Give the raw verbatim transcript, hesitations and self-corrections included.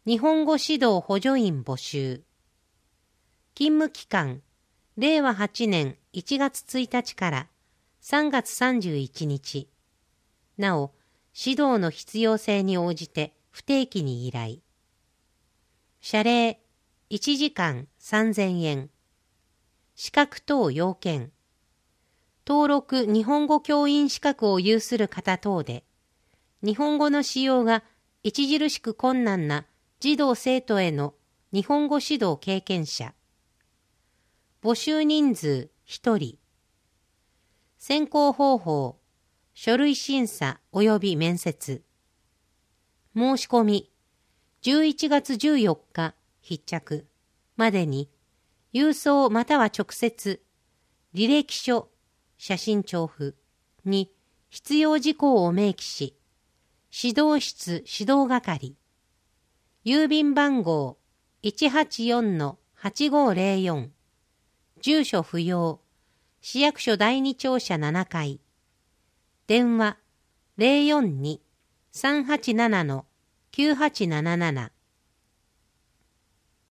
日本語指導補助員募集。勤務期間、れいわはちねんいちがつついたちからさんがつさんじゅういちにち。なお、指導の必要性に応じて不定期に依頼。謝礼、いちじかんさんぜんえん。資格等要件。登録日本語教員資格を有する方等で、日本語の使用が著しく困難な児童生徒への日本語指導経験者。募集人数ひとり。選考方法、書類審査及び面接。申し込み、じゅういちがつじゅうよっか必着までに、郵送または直接、履歴書、写真調布に必要事項を明記し、指導室指導係、郵便番号 いちはちよんのはちごぜろよん、住所不要、市役所だいに庁舎ななかい、電話 ゼロよんに さんはちななのきゅうはちなななな